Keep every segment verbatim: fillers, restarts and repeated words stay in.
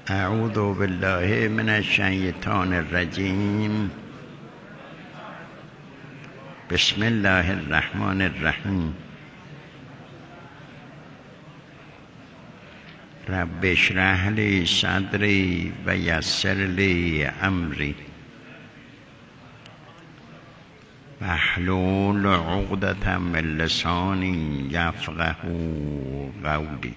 اعوذ بالله من الشیطان الرجیم. بسم الله الرحمن الرحیم. رب اشرح لی صدری و یسر لی امری واحلل عقدة من لسانی یفقهوا قولی.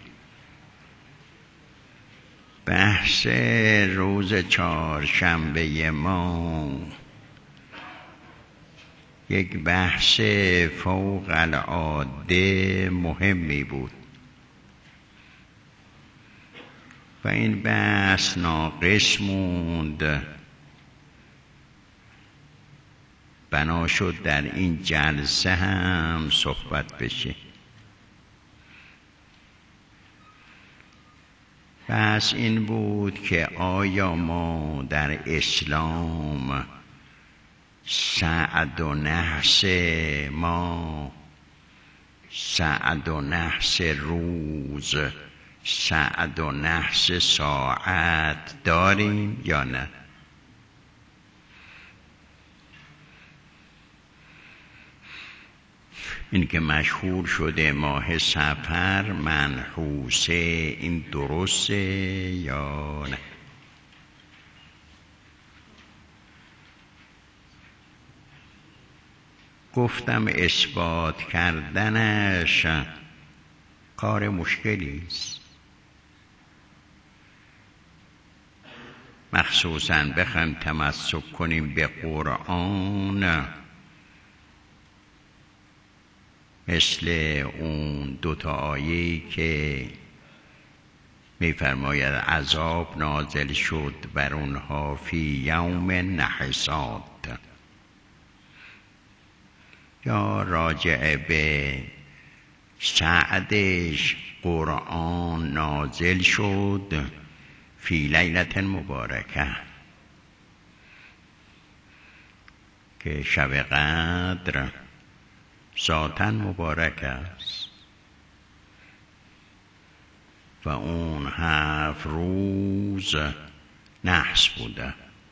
بحث روز چهارشنبه ما یک بحث فوق العاده مهمی بود و این بحث ناقص موند. بنا شد در این جلسه هم صحبت بشه. بحث این بود که آیا ما در اسلام سعد و نحس ما، سعد و نحس روز، سعد و نحس ساعت داریم یا نه؟ این که مشهور شده ماه سفر منحوسه، این درسته یا نه؟ گفتم اثبات کردنش کار مشکلی است، مخصوصاً بخوایم تمسک کنیم به قرآن، مثل اون دوتا آیه‌ای که می‌فرماید عذاب نازل شد بر اونها فی یوم نحسات، یا راجع به سعدش قرآن نازل شد فی لیلة مبارکه که شب قدر ذاتاً مبارک است و اون هفت روز نحس بوده.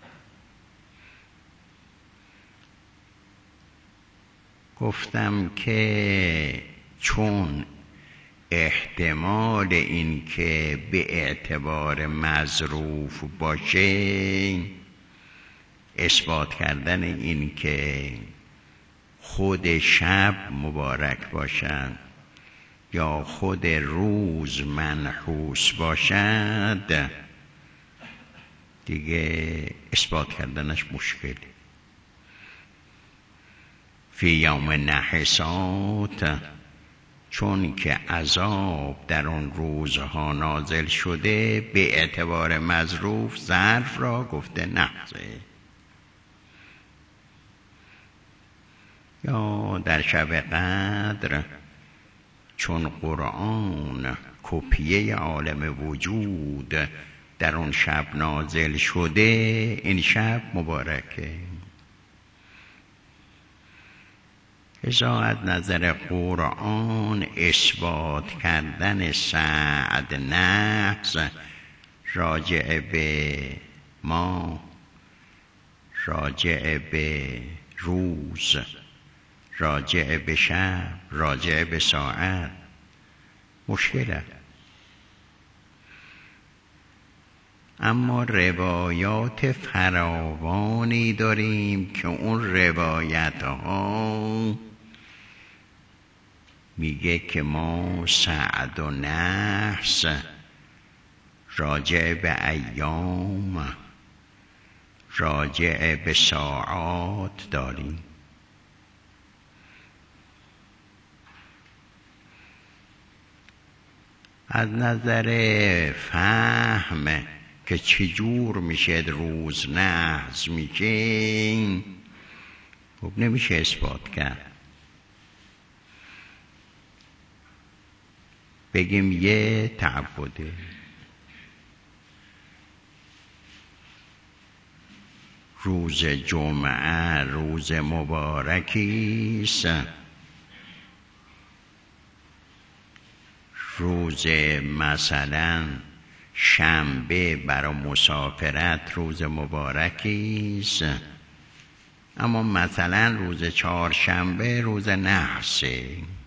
گفتم که چون احتمال این که به اعتبار مظروف باشه، اثبات کردن این که خود شب مبارک باشد یا خود روز منحوس باشد، دیگه اثبات کردنش مشکلی. فی یوم نحسات، چون که عذاب در اون روزها نازل شده، به اعتبار مظروف ظرف را گفته نحسه. یا در شب قدر، چون قرآن کپیه عالم وجود در اون شب نازل شده، این شب مبارکه. ازا از نظر قرآن اثبات کردن سعد نحس راجع به ما، راجع به روز، راجع به شب، راجع به ساعت مشکله. اما روایات فراوانی داریم که اون روایت ها میگه که ما سعد و نحس راجع به ایام، راجع به ساعات داریم. از نظر فهم که چجور میشه روز نحس میشه، خب نمیشه اثبات کرد. بگیم یه تعبده، روز جمعه روز مبارکی است، روز مثلا شنبه برای مسافرت روز مبارکی است، اما مثلا روز چهارشنبه روز نحسه.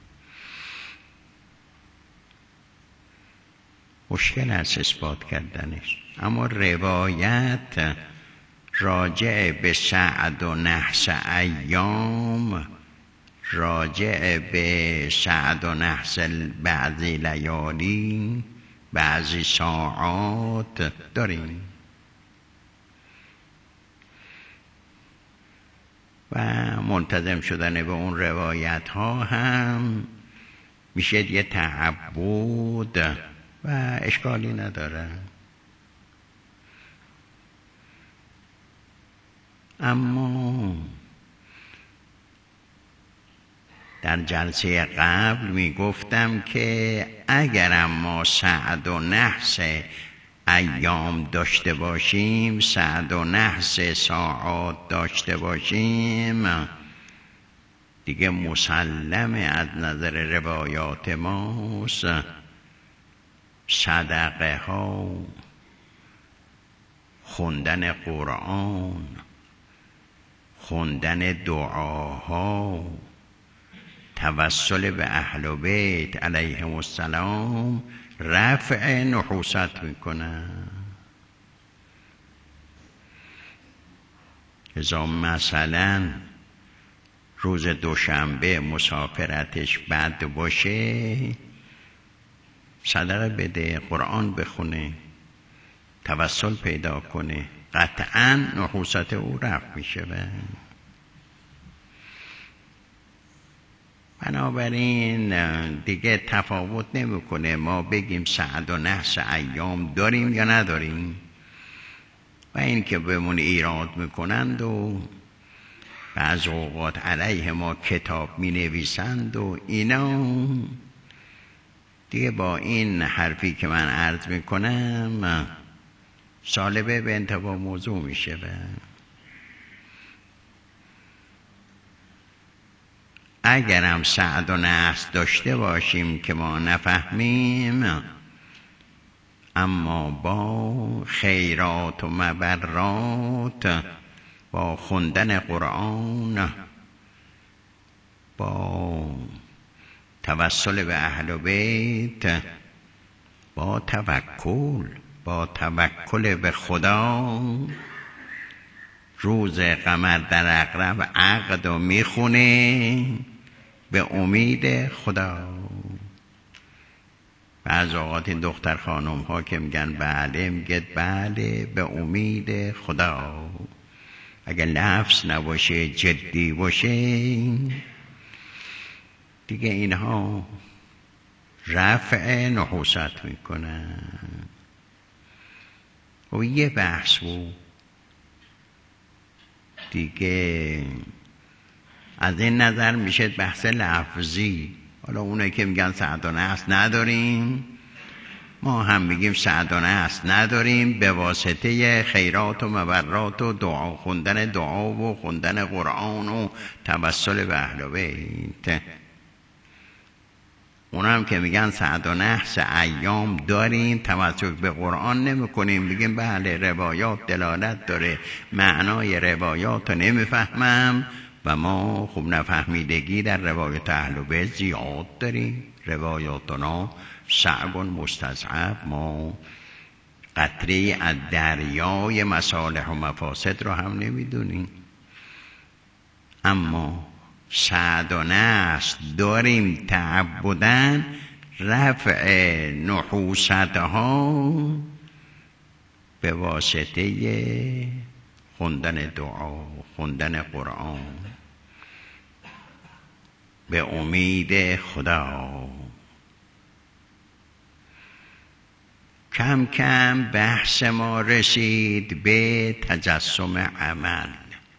مشکل است اثبات کردنش، اما روایت راجع به سعد و نحس ایام، راجع به سعد و نحس بعضی لیالی، بعضی ساعات داریم و منتظم شدن به اون روایت ها هم میشه یه تعبد و اشکالی نداره. اما در جلسه قبل می گفتم که اگرم ما سعد و نحس ایام داشته باشیم، سعد و نحس ساعات داشته باشیم، دیگه مسلمه از نظر روایات ماست صدقه ها، خوندن قرآن، خوندن دعاها، توسل به اهل بیت علیهم السلام رفع نحوست میکنه. ازا مثلا روز دوشنبه مسافرتش بد باشه، صدقه بده، قرآن بخونه، توسل پیدا کنه، قطعا نحوست او رفع میشه. بنابراین دیگه تفاوت نمیکنه ما بگیم سعد و نحس ایام داریم یا نداریم، و این که بهمون ایراد میکنند و بعض اوقات علیه ما کتاب می نویسند و اینا، دیگه با این حرفی که من عرض میکنم سالبه به انتباه موضوع میشه. اگرم سعد و نحس داشته باشیم که ما نفهمیم، اما با خیرات و مبرات، با خوندن قرآن، با توسل به اهل بیت، با توکل، با توکل به خدا، روز قمر در عقرب عقد و میخونه به امید خدا. بعض اوقات این دختر خانم ها که میگن بله، میگه بله به امید خدا. اگر لفظ نباشه، جدی باشه، دیگه اینها رفع نحوست میکنن. و یه بحث بود دیگه، از این نظر میشه بحث لفظی. حالا اونه که میگن سعد و نحس نداریم، ما هم میگیم سعد و نحس نداریم به واسطه خیرات و مبرات و دعا، خوندن دعا و خوندن قرآن و توسل به اهل بیت. اونا هم که میگن سعد و نحس ایام داریم، توسل به قرآن نمی کنیم، میگیم بله روایات دلالت داره، معنای روایات رو نمیفهمم و ما خوب نفهمیدگی در روایت اهل بیت زیاد داریم. روایاتنا صعب مستضعف، ما قطره از دریای مصالح و مفاسد رو هم نمیدونیم. اما سعد و نحس داریم تعبدن، رفع نحوستها به واسطه خوندن دعا، خوندن قرآن، به امید خدا. کم کم بحث ما رسید به تجسم عمل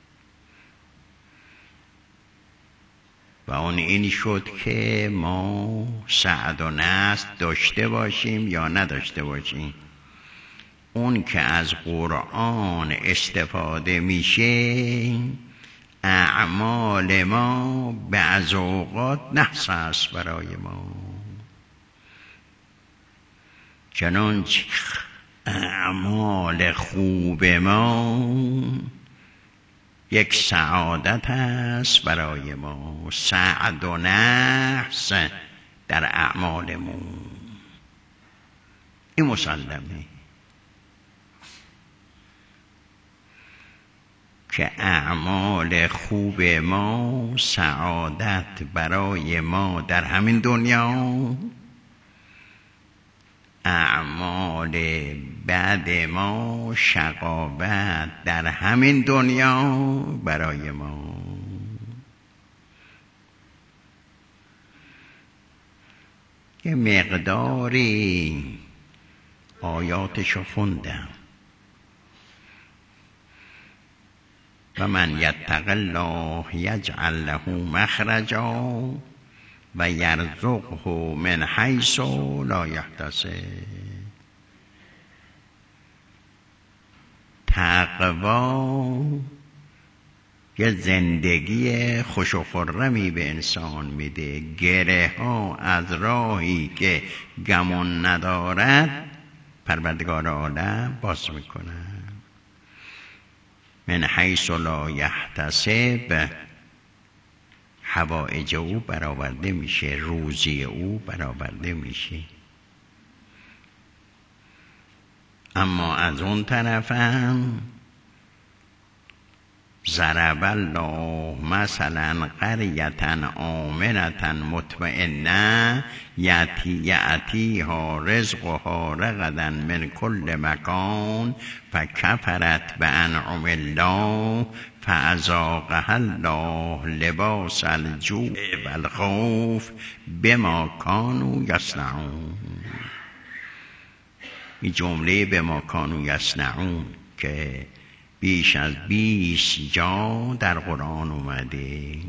و اون این شد که ما سعد و نحس داشته باشیم یا نداشته باشیم. اون که از قرآن استفاده میشه، اعمال ما بعض اوقات نحس است برای ما. چنانچه اعمال خوب ما یک سعادت است برای ما، سعد و نحس در اعمالمون. این مسلمه که اعمال خوب ما سعادت برای ما در همین دنیا، اعمال بد ما شقاوت در همین دنیا برای ما. یه مقداری آیاتشو خوندم. و من یتق الله یجعل له مخرجا و یرزقه من حیث لا یحتسب. تقوا یه زندگی خوش و خرمی به انسان میده. گره ها از راهی که گمان ندارد پروردگار عالم باز میکنه. من حیث لا یحتسب، حوائج او برآورده میشه، روزی او برآورده میشه. اما از اون طرفم ضرب الله مثلا قریة آمنة مطمئنة یأتی یأتیها رزقها رغدا من کل مکان فکفرت بانعم الله فاذاقها الله لباس الجوع والخوف بما كانوا یصنعون. این جمله بما كانوا یصنعون که بیش از بیست جا در قرآن اومده.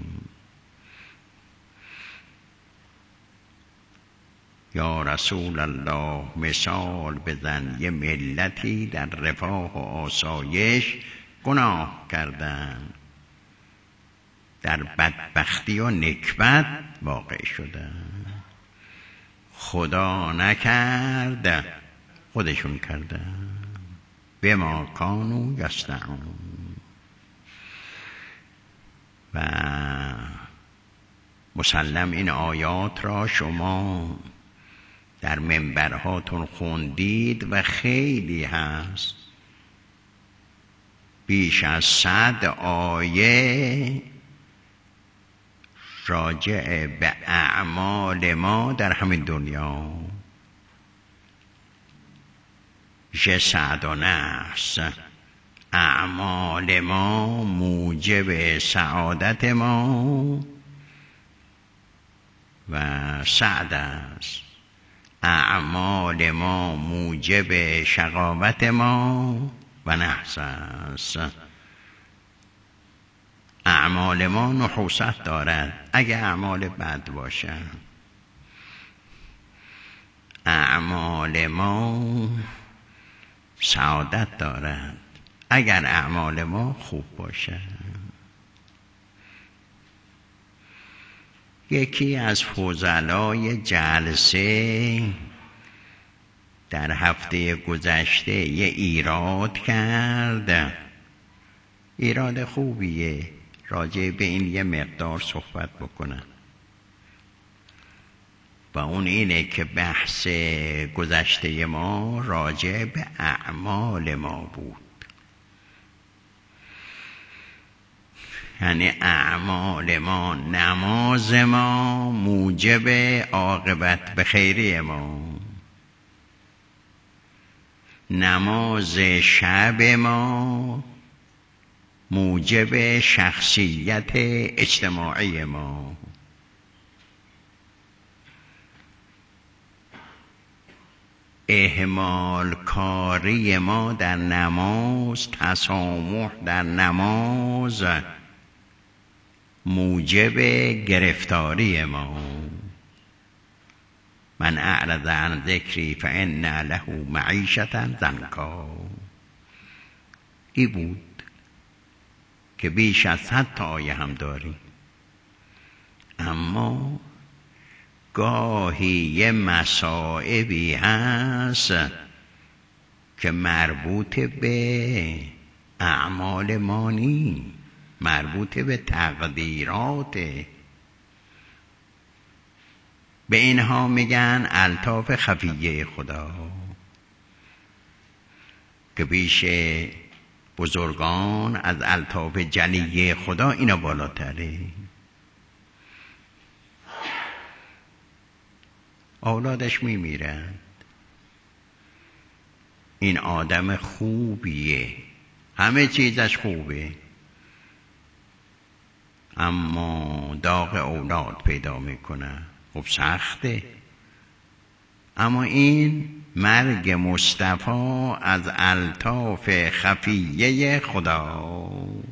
یا رسول الله مثال بزن یه ملتی در رفاه و آسایش گناه کردن، در بدبختی و نکبت واقع شدن. خدا نکرد، خودشون کردن. بما کانوا یصنعون. و مسلم این آیات را شما در منبرهاتون خوندید و خیلی هست، بیش از صد آیه راجع به اعمال ما در همین دنیا. جسد و نفس، اعمال ما موجب سعادت ما و سعد است، اعمال ما موجب شقاوت ما و نحس است. اعمال ما نحوست دارد اگه اعمال بد باشن، اعمال ما سعادت دارد اگر اعمال ما خوب باشه. یکی از فضلای جلسه در هفته گذشته یه ایراد کرد، ایراد خوبیه، راجع به این یه مقدار صحبت بکنم. و اون اینه که بحث گذشته ما راجع به اعمال ما بود، یعنی اعمال ما، نماز ما موجب عاقبت به خیری ما، نماز شب ما موجب شخصیت اجتماعی ما، اهمال کاری ما در نماز، تسامح در نماز موجب گرفتاری ما. من اعرض عن ذکری فان له معیشة ضنکا. این بود که بیش از صد تا آیه هم داریم، اما گاهی یه مصائبی هست که مربوط به اعمال ما نی، مربوط به تقدیراته. به اینها میگن الطاف خفیه خدا که پیش بزرگان از الطاف جلیه خدا اینا بالاتره. اولادش میمیرند، این آدم خوبیه، همه چیزش خوبه، اما داغ اولاد پیدا میکنه. خب سخته، اما این مرگ مصطفی از الطاف خفیه خدا.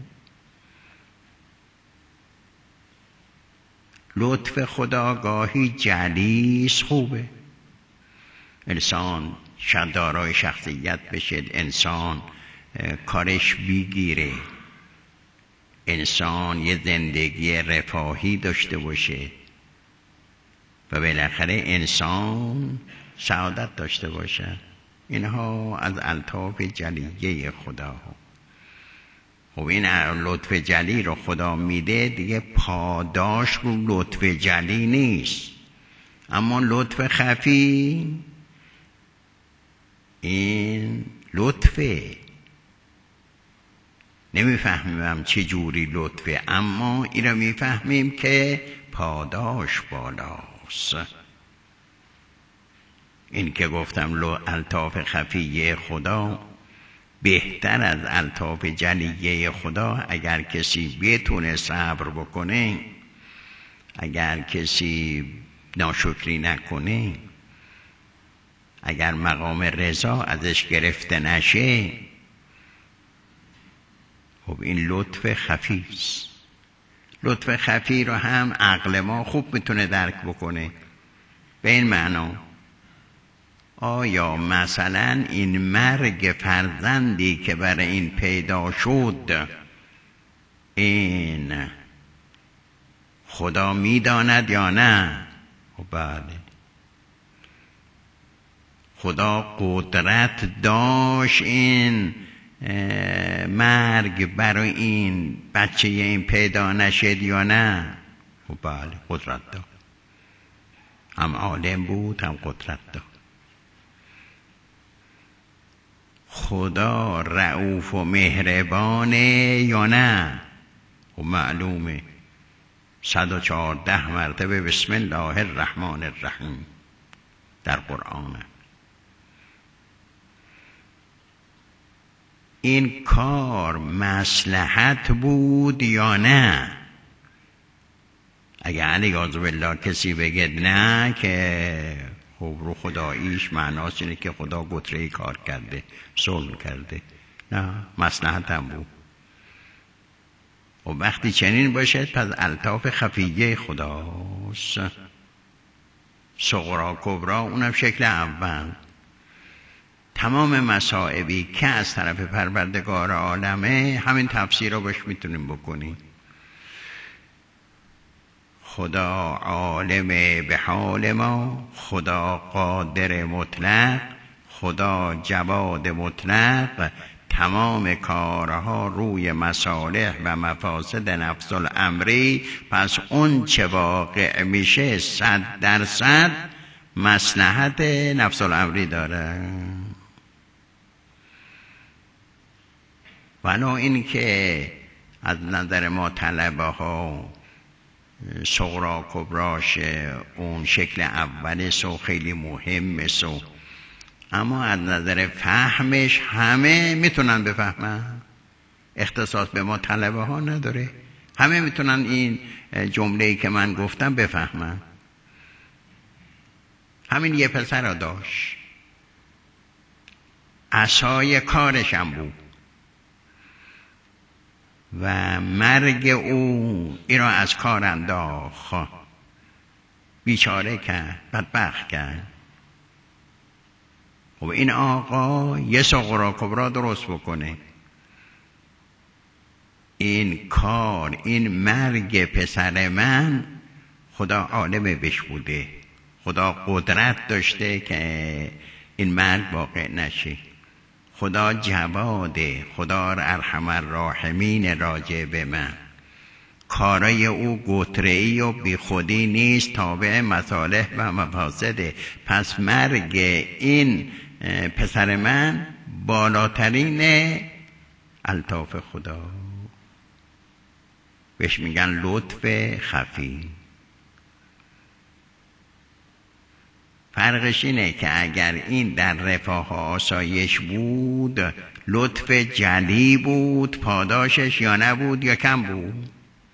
لطف خدا گاهی جلیس خوبه، انسان شاید دارای شخصیت بشه، انسان کارش بیگیره، انسان یه زندگی رفاهی داشته باشه و بالاخره انسان سعادت داشته باشه. اینها از الطاف جلیه خدا. خب این لطف جلی رو خدا میده دیگه، پاداش رو لطف جلی نیست، اما لطف خفی این لطفه. نمیفهمیم چه جوری لطفه، اما این رو میفهمیم که پاداش بالاست. این که گفتم الطاف خفیه خدا بهتر از الطاف جلیه خدا. اگر کسی بتونه صبر بکنه، اگر کسی ناشکری نکنه، اگر مقام رضا ازش گرفته نشه، خب این لطف خفیست. لطف خفی رو هم عقل ما خوب میتونه درک بکنه. به این معنا آیا مثلا این مرگ فرزندی که برای این پیدا شد، این خدا میداند یا نه؟ خب بله، خدا قدرت داشت این مرگ برای این بچه این پیدا نشد یا نه؟ خب بله قدرت داشت، هم عالم بود هم قدرت داشت. خدا رؤوف و مهربانه یا نه؟ خب معلومه، صد و چهارده مرتبه بسم الله الرحمن الرحیم در قرآن. این کار مصلحت بود یا نه؟ اگر علیاذ بالله کسی بگه نه، که خب رو خداییش معناست اینه که خدا گتره کار کرده، ظلم کرده. نه، مصلحت هم بود. و وقتی چنین باشد پس الطاف خفیه خداست. صغرا کبرا اونم شکل اول. تمام مصائبی که از طرف پروردگار عالمه، همین تفسیر رو باش میتونیم بکنیم. خدا عالم به حال ما، خدا قادر مطلق، خدا جواد مطلق، تمام کارها روی مصالح و مفاسد نفس الامری. پس اون چه واقع میشه صد درصد مصلحت نفس الامری داره. ولو این که از نظر ما طلبه ها صغرا کبراش اون شکل اول سو خیلی مهمه سو، اما از نظر فهمش همه میتونن بفهمن، اختصاص به ما طلبه ها نداره، همه میتونن این جمله‌ای که من گفتم بفهمن. همین یه پسر را داشت، عصای کارش هم بود و مرگ او این را از کار انداخت، بیچاره کرد، بدبخت کرد. خب این آقا یه صغرا کبرا درست بکنه، این کار، این مرگ پسر من خدا عالم بش بوده، خدا قدرت داشته که این مرگ واقع نشه. خدا جواده، خدا ارحم الراحمین راجع به من. کارای او گتره‌ای و بی خودی نیست، تابع مصالح و مفاسده. پس مرگ این پسر من بالاترین الطاف خدا، بهش میگن لطف خفی. فرقش اینه که اگر این در رفاه و آسایش بود لطف جلی بود، پاداشش یا نبود یا کم بود.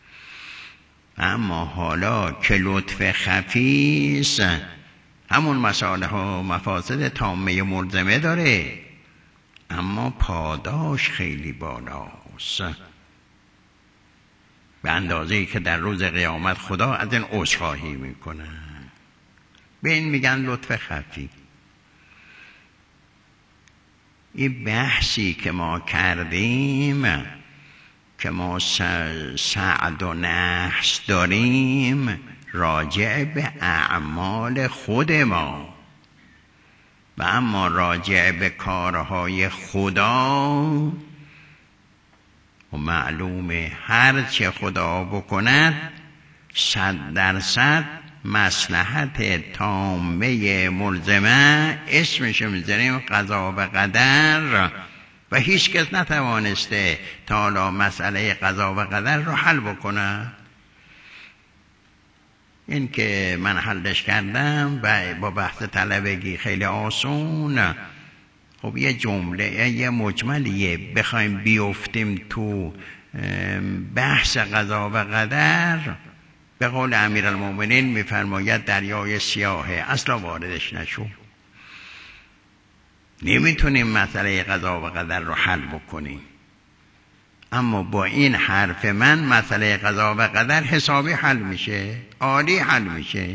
اما حالا که لطف خفیست، همون مصالح و مفاسد تامه ملزمه داره، اما پاداش خیلی بالاست، به اندازه‌ای که در روز قیامت خدا از این عذرخواهی میکنه. به این میگن لطف خفی. این بحثی که ما کردیم که ما سعد و نحس داریم راجع به اعمال خود ما، و اما راجع به کارهای خدا و معلومه هر چه خدا بکند صد درصد مصلحت تامه ملزمه، اسمش میذاریم قضا و قدر، و هیچ کس نتوانسته تا حالا مسئله قضا و قدر رو حل بکنه. این که من حلش کردم و با بحث طلبگی خیلی آسون، خب یه جمله یه مجملیه، بخوایم بیفتیم تو بحث قضا و قدر، به قول امیرالمومنین میفرماید دریای سیاهه، اصلا واردش نشو. نمیتونیم مسئله قضا و قدر رو حل بکنیم، اما با این حرف من مسئله قضا و قدر حسابی حل میشه، عالی حل میشه.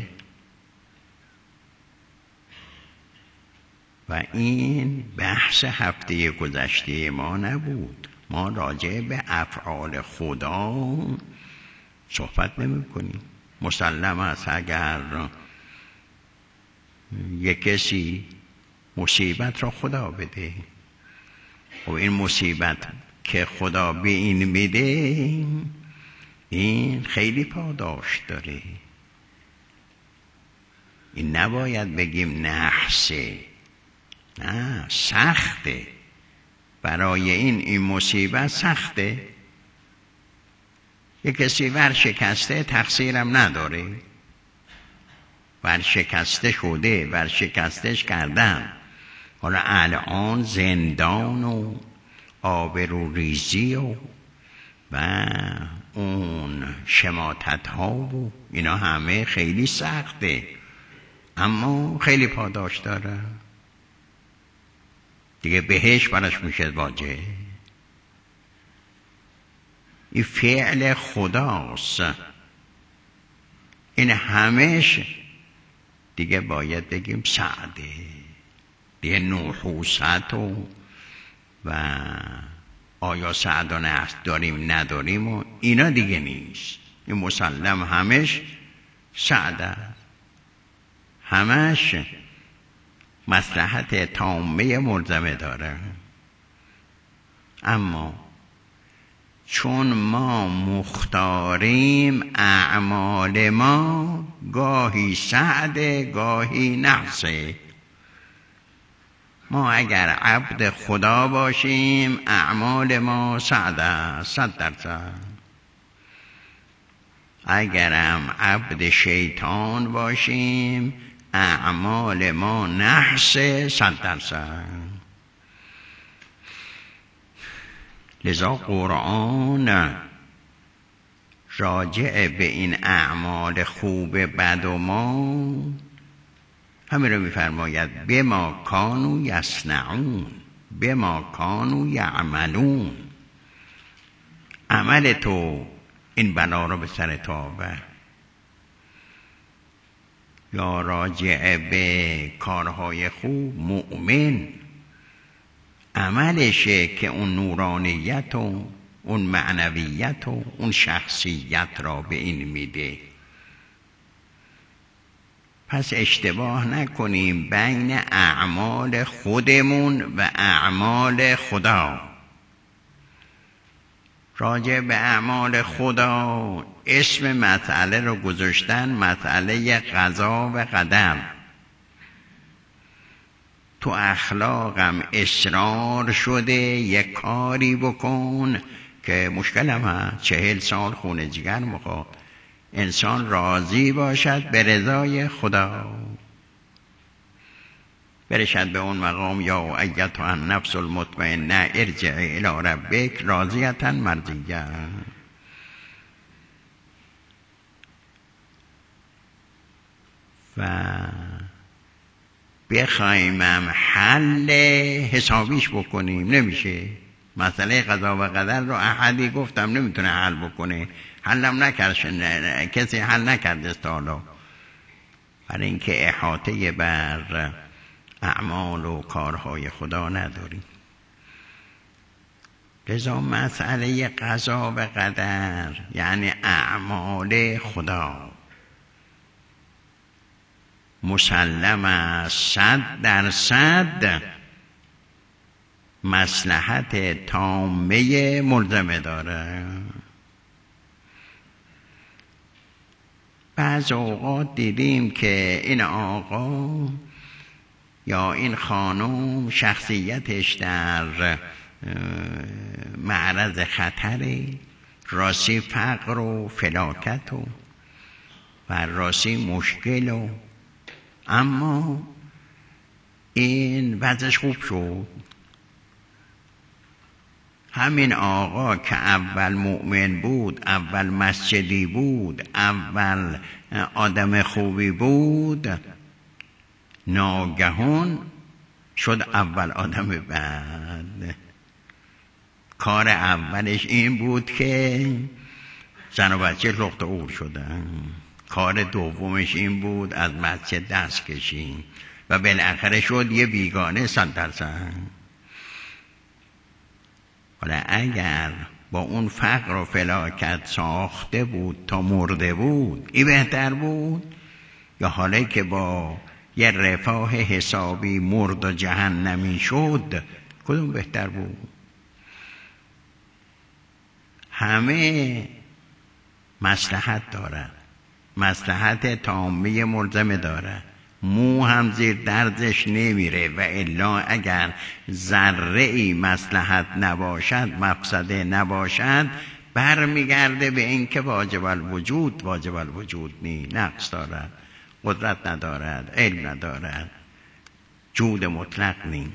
و این بحث هفته گذشته ما نبود. ما راجع به افعال خدا صحبت نمی کنیم. مسلم است اگر یک کسی مصیبت را خدا بده و این مصیبت که خدا به این میده این خیلی پاداش داره. این نباید بگیم نحسه، نه، سخته. برای این این مصیبت سخته. یک کسی ورشکسته تقصیرم نداره، ورشکسته شده، ورشکستش کردم، حالا الان زندان و آبرو ریزی و و اون شماتت ها و اینا همه خیلی سخته، اما خیلی پاداش داره دیگه، بهش براش میشه واجه. این فعل خداست، این همش دیگه باید بگیم سعده دیگه. نحوست و و آیا سعد و نحس داریم نداریم و اینا دیگه نیست. این مسلم همش سعده، همش مصلحت تامه ملزمه داره. اما چون ما مختاریم، اعمال ما گاهی سعده گاهی نحسه. ما اگر عبد خدا باشیم اعمال ما سعده صد درصد، اگرم عبد شیطان باشیم اعمال ما نحسه صد درصد. لذا قرآن راجع به این اعمال خوب بد و ما همین رو میفرماید بما کانوا یصنعون بما کانوا یعملون. عمل تو این بلا رو به سر تو آورد. یا راجع به کارهای خوب مؤمن عملشه که اون نورانیت و اون معنویت و اون شخصیت را به این میده. پس اشتباه نکنیم بین اعمال خودمون و اعمال خدا. راجع به اعمال خدا اسم مسئله رو گذاشتن مسئله قضا و قدر. تو اخلاقم اصرار شده یک کاری بکن که مشکلم هست، چهل سال خونه جگر میخواد انسان راضی باشد به رضای خدا، برشد به اون مقام یا ایتها النفس المطمئنه ارجعی الی ربک راضیة مرضیه. و بخوایمم حل حسابیش بکنیم نمیشه. مسئله قضا و قدر رو احدی گفتم نمیتونه حل بکنه، حلم نکرد، کسی حل نکرده تا حالا، برای اینکه احاطه بر اعمال و کارهای خدا نداریم. لذا مسئله قضا و قدر یعنی اعمال خدا مسلم است صد درصد مصلحت تامه ملزمه داره. بعض اوقات دیدیم که این آقا یا این خانم شخصیتش در معرض خطره، راستی فقر و فلاکت و و راستی مشکل و اما این وضعش خوب شد. همین آقا که اول مؤمن بود، اول مسجدی بود، اول آدم خوبی بود، ناگهان شد اول آدم بد. کار اولش این بود که زن و بچه لخت اور شدن، کار دومش این بود از مسجد دست کشید و بالاخره شد یه بیگانه صد درصد. حالا اگر با اون فقر و فلاکت ساخته بود تا مرده بود این بهتر بود، یا حالا که با یه رفاه حسابی مرد و جهنمی شد کدوم بهتر بود؟ همه مصلحت دارد، مصلحت تامه ملزمه دارد، مو هم زیر دردش نمیره و الا اگر ذره ای مصلحت نباشد مفسده نباشد برمیگرده به این که واجب الوجود واجب الوجود نی، نقص دارد، قدرت ندارد، علم ندارد، جود مطلق نی.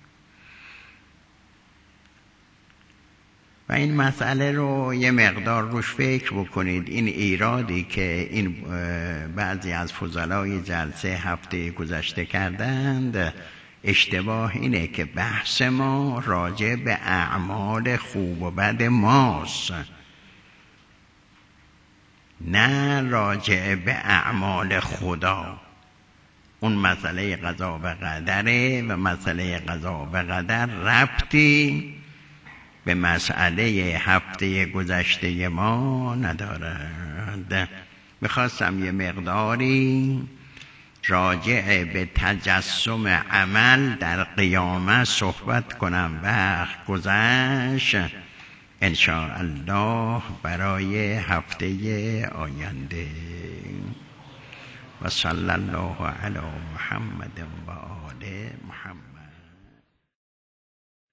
و این مسئله رو یه مقدار روش فکر بکنید. این ایرادی که این بعضی از فضلای جلسه هفته گذشته کردند اشتباه اینه که بحث ما راجع به اعمال خوب و بد ماست، نه راجع به اعمال خدا. اون مسئله قضا و قدره و مسئله قضا و قدر ربطی به مسئله هفته گذشته ما ندارد. میخواستم یه مقداری راجع به تجسم عمل در قیامت صحبت کنم، وقت گذشت. انشاءالله برای هفته آینده. و صلی الله علی محمد و آل محمد.